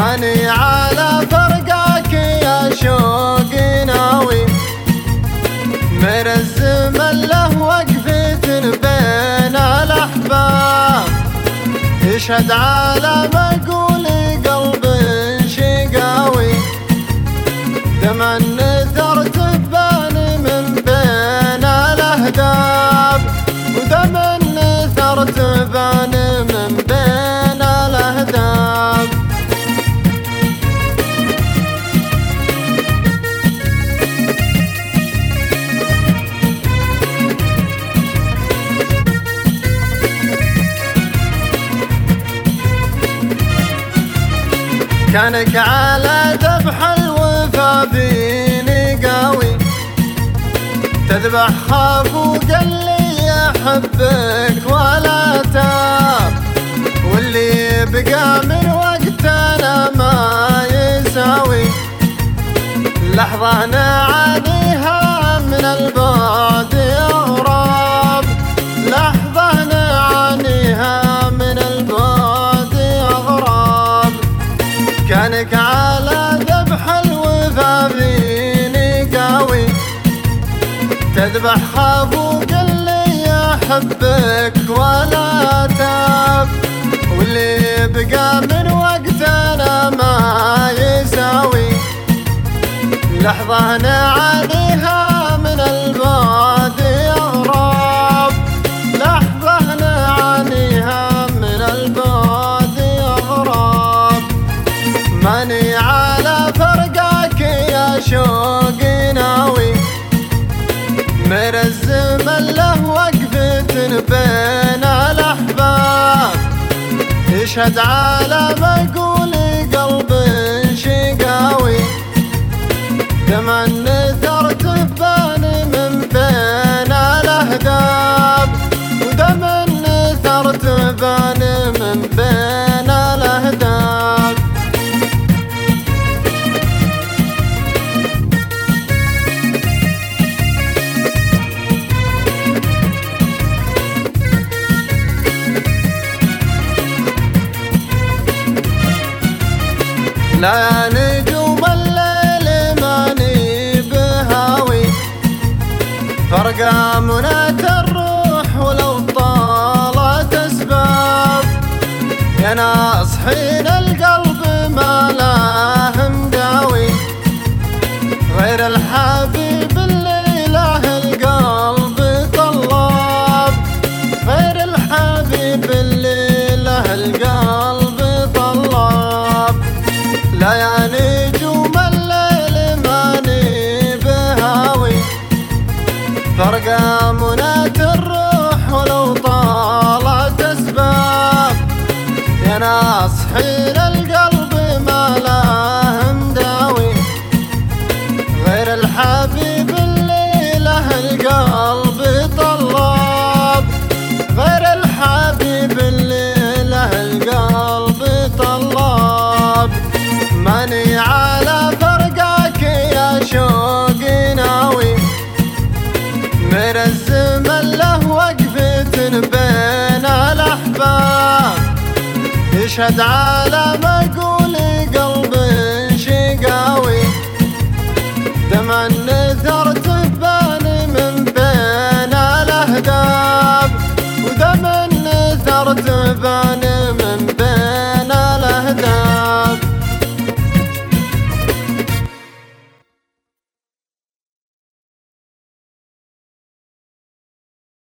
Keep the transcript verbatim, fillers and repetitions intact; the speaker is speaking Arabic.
ماني على فرقك يا شوقي ناوي، من الزمن له وقفة بين الأحباب، يشهد على مقولي قلب شقاوي، دم النثر تبان من بين الأهداب، ودم النثر تبان من بين الأهداب. كانك على ذبح الوفا فيني قاوي، تذبح خاف وقال لي احبك ولا تاب، واللي بقى من وقتنا ما يساوي، لحظة نعانيها من البعد اغراب، لحظة نعانيها من البعد اغراب. كانك على ذبح الوفا فيني قاوي، تذبح خاف وقال لي احبك ولا تاب، واللي بقى من وقتنا ما يساوي، لحظة نعانيها من البعد اغراب، لحظة نعانيها من البعد اغراب. ماني على فرقك يا شوقي ناوي، من الزمن له وقفة بين الأحباب، يشهد على مقولي قلب شقاوي، دم النثر تبان من بين الأهداب، ودم النثر تبان من بين الأهداب. لا نجوم الليل ماني بهاوي، فرقة مناة الروح ولو طالت أسباب، يا ناس حين القلب ما له مداوي، غير الحبيب اللي له القلب طلاب، غير الحبيب اللي له القلب طلاب. لا يا نجوم الليل ماني بهاوي، فرقة مناة الروح ولو طالت أسباب، يا ناس حين القلب ما له مداوي، غير الحبيب اللي له القلب طلاب، غير الحبيب اللي له القلب طلاب. ماني على فرقك يا شوقي ناوي، من الزمن له وقفة بين الأحباب، يشهد على مقولي قلب شقاوي، دم النثر